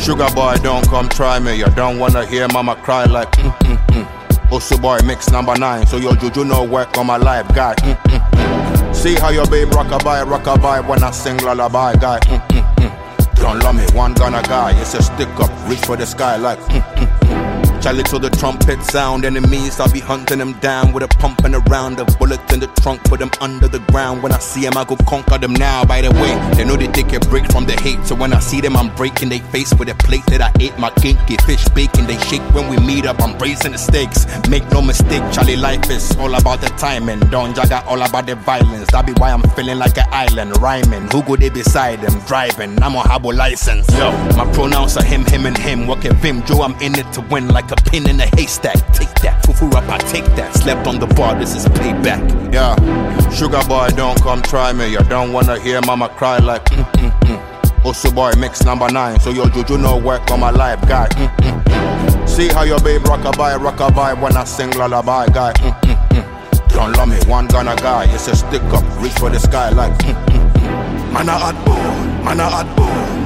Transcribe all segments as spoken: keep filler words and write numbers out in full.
Sugar boy, don't come try me. You don't wanna hear mama cry like mm mm mm. Also boy, mix number nine. So your juju no work on my life, guy. Mm mm mm. See how your babe rockabye, rockabye when I sing lullaby, guy. Mm mm mm. Don't love me, one gonna guy. It's a stick up, reach for the sky like mm mm mm. Charlie till the trumpet sound, enemies I'll be hunting them down with a pump and a round, a bullet in the trunk, put them under the ground. When I see them I go conquer them now. By the way, they know they take a break from the hate, so when I see them I'm breaking they face with a plate that I ate. My kinky fish bacon, they shake when we meet up, I'm bracing the stakes. Make no mistake, Charlie, life is all about the timing. Don't jaga all about the violence, that be why I'm feeling like an island, rhyming. Who go they beside them, driving, I'm on Habo license. Yo, my pronouns are him, him and him. What can Vim Joe, I'm in it to win like a pin in a haystack. Take that, fufu up, I take that. Slept on the bar, this is payback. Yeah, sugar boy, don't come try me. You don't wanna hear mama cry like mm mm mm. Also boy, mix number nine. So your juju no work on my life, guy. Mm mm mm. See how your babe rockabye, rockabye when I sing lullaby, guy. Mm mm mm. Don't love me, one gonna guy. It's a stick up, reach for the sky like mm mm mm. Man a hot boy, man a hot boy.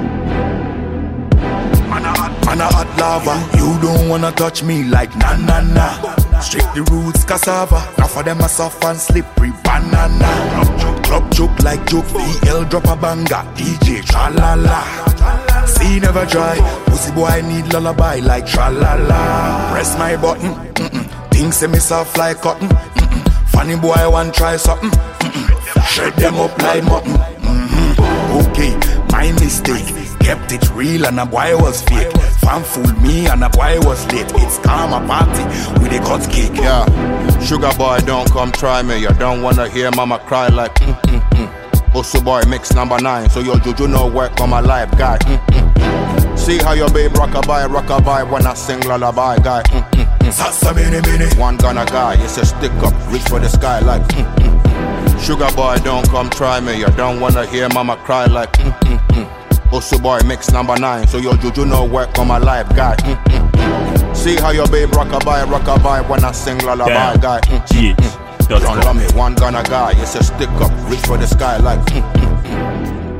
Man a hot lava, you don't wanna touch me like na na na. Straight the roots cassava, now for them a soft and slippery banana. Club choke, club choke like joke, V L drop a banger, D J tra la la. See never try, pussy boy need lullaby like tra la la. Press my button, mm-mm. Things say me soft like cotton, mm-mm. Funny boy want try something, mm-mm. Shred them up like mutton, mm-hmm. Okay, my mistake. Kept it real and a boy was fake. Fan fooled me and a boy was late. It's karma party with a cut cake. Yeah, sugar boy, don't come try me. You don't wanna hear mama cry like mm mm mm. Also boy, mix number nine. So your juju no work on my life, guy. Mm mm mm. See how your babe rockabye, rockabye when I sing lullaby, guy. Mm mm mm. Sasa mini mini. One gonna guy, it's a stick up, reach for the sky like mm mm mm. Sugar boy, don't come try me. You don't wanna hear mama cry like mm mm mm. Also boy, mix number nine. So your juju no work on my life, guy. Mm mm mm. See how your babe rockabye, rockabye when I sing lullaby, guy. Mm mm mm. Don't love me, one gonna guy. It's a stick up, reach for the sky like mm mm mm.